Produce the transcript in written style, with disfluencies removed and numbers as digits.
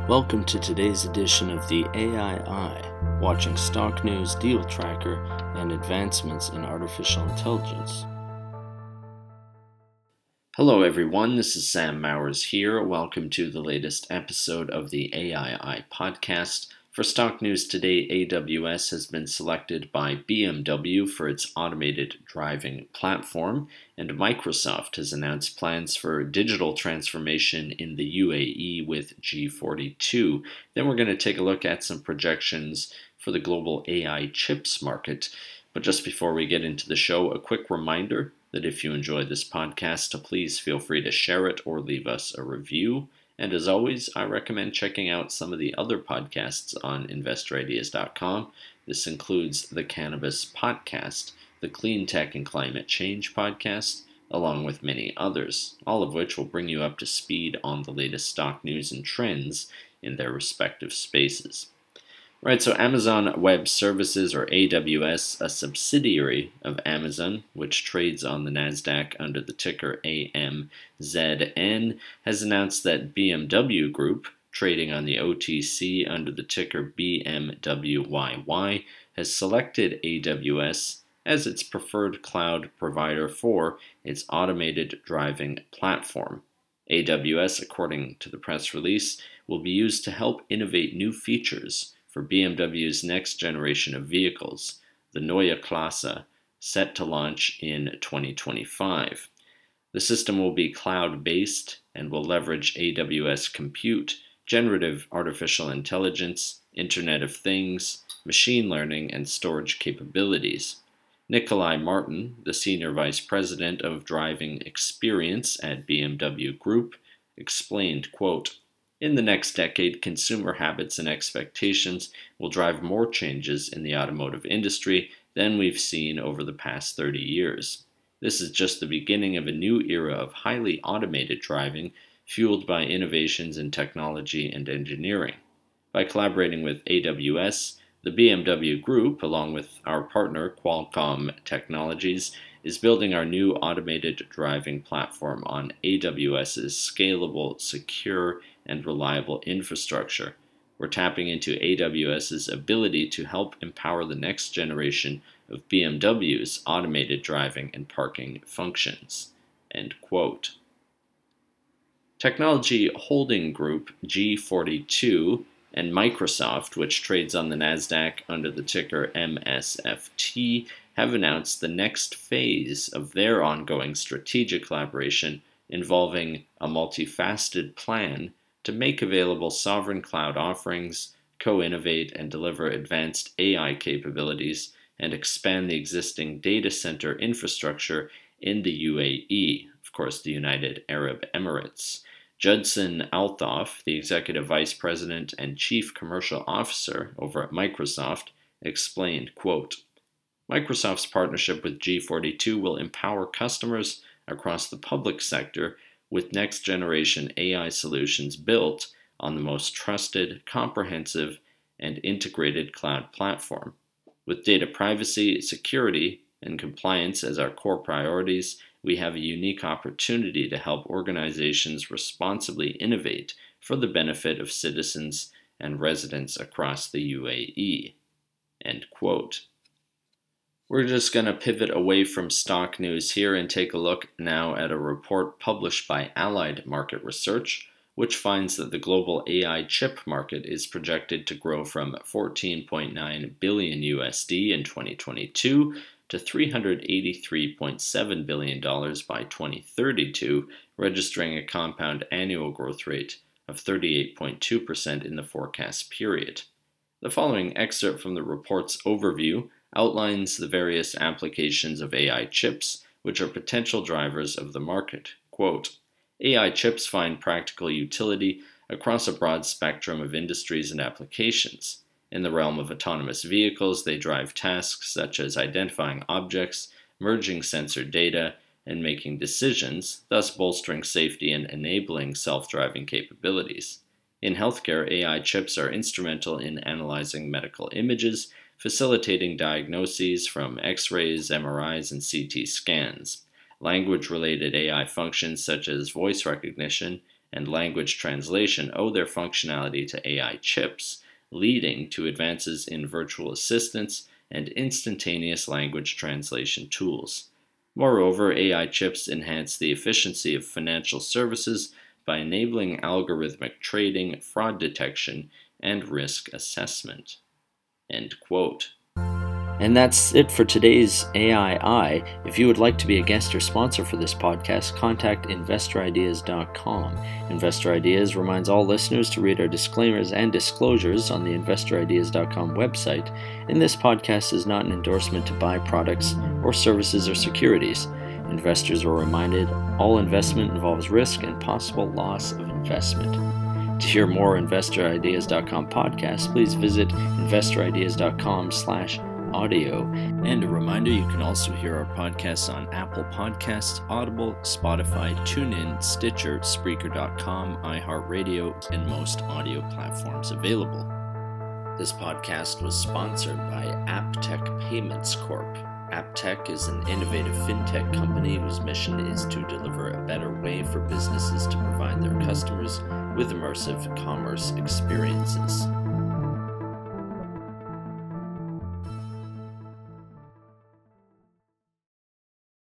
Welcome to today's edition of the AI Eye, watching stock news, deal tracker, and advancements in artificial intelligence. Hello everyone, this is Sam Mowers here. Welcome to the latest episode of the AI Eye podcast. For stock news today, AWS has been selected by BMW for its automated driving platform, and Microsoft has announced plans for digital transformation in the UAE with G42. Then we're going to take a look at some projections for the global AI chips market. But just before we get into the show, a quick reminder that if you enjoy this podcast, please feel free to share it or leave us a review. And as always, I recommend checking out some of the other podcasts on investorideas.com. This includes the Cannabis Podcast, the Clean Tech and Climate Change Podcast, along with many others, all of which will bring you up to speed on the latest stock news and trends in their respective spaces. Right, so Amazon Web Services, or AWS, a subsidiary of Amazon, which trades on the NASDAQ under the ticker AMZN, has announced that BMW Group, trading on the OTC under the ticker BMWYY, has selected AWS as its preferred cloud provider for its automated driving platform. AWS, according to the press release, will be used to help innovate new features for BMW's next generation of vehicles, the Neue Klasse, set to launch in 2025. The system will be cloud-based and will leverage AWS compute, generative artificial intelligence, Internet of Things, machine learning, and storage capabilities. Nikolai Martin, the Senior Vice President of Driving Experience at BMW Group, explained, quote, "In the next decade, consumer habits and expectations will drive more changes in the automotive industry than we've seen over the past 30 years. This is just the beginning of a new era of highly automated driving, fueled by innovations in technology and engineering. By collaborating with AWS, the BMW Group, along with our partner Qualcomm Technologies, is building our new automated driving platform on AWS's scalable, secure, and reliable infrastructure. We're tapping into AWS's ability to help empower the next generation of BMW's automated driving and parking functions." End quote. Technology holding group G42 and Microsoft, which trades on the NASDAQ under the ticker MSFT, have announced the next phase of their ongoing strategic collaboration involving a multifaceted plan to make available sovereign cloud offerings, co-innovate and deliver advanced AI capabilities, and expand the existing data center infrastructure in the UAE, of course, the United Arab Emirates. Judson Althoff, the Executive Vice President and Chief Commercial Officer over at Microsoft, explained, quote, "Microsoft's partnership with G42 will empower customers across the public sector with next-generation AI solutions built on the most trusted, comprehensive, and integrated cloud platform. With data privacy, security, and compliance as our core priorities, we have a unique opportunity to help organizations responsibly innovate for the benefit of citizens and residents across the UAE." End quote. We're just going to pivot away from stock news here and take a look now at a report published by Allied Market Research, which finds that the global AI chip market is projected to grow from 14.9 billion USD in 2022 to $383.7 billion by 2032, registering a compound annual growth rate of 38.2% in the forecast period. The following excerpt from the report's overview outlines the various applications of AI chips, which are potential drivers of the market. Quote, "AI chips find practical utility across a broad spectrum of industries and applications. In the realm of autonomous vehicles, they drive tasks such as identifying objects, merging sensor data, and making decisions, thus bolstering safety and enabling self-driving capabilities. In healthcare, AI chips are instrumental in analyzing medical images, facilitating diagnoses from X-rays, MRIs, and CT scans. Language-related AI functions such as voice recognition and language translation owe their functionality to AI chips, leading to advances in virtual assistants and instantaneous language translation tools. Moreover, AI chips enhance the efficiency of financial services by enabling algorithmic trading, fraud detection, and risk assessment. End quote. And that's it for today's AII. If you would like to be a guest or sponsor for this podcast, contact InvestorIdeas.com. Investor Ideas reminds all listeners to read our disclaimers and disclosures on the InvestorIdeas.com website, and this podcast is not an endorsement to buy products or services or securities. Investors are reminded all investment involves risk and possible loss of investment. To hear more InvestorIdeas.com podcasts, please visit InvestorIdeas.com/audio. And a reminder, you can also hear our podcasts on Apple Podcasts, Audible, Spotify, TuneIn, Stitcher, Spreaker.com, iHeartRadio, and most audio platforms available. This podcast was sponsored by Aptech Payments Corp. Aptech is an innovative fintech company whose mission is to deliver a better way for businesses to provide their customers with immersive commerce experiences.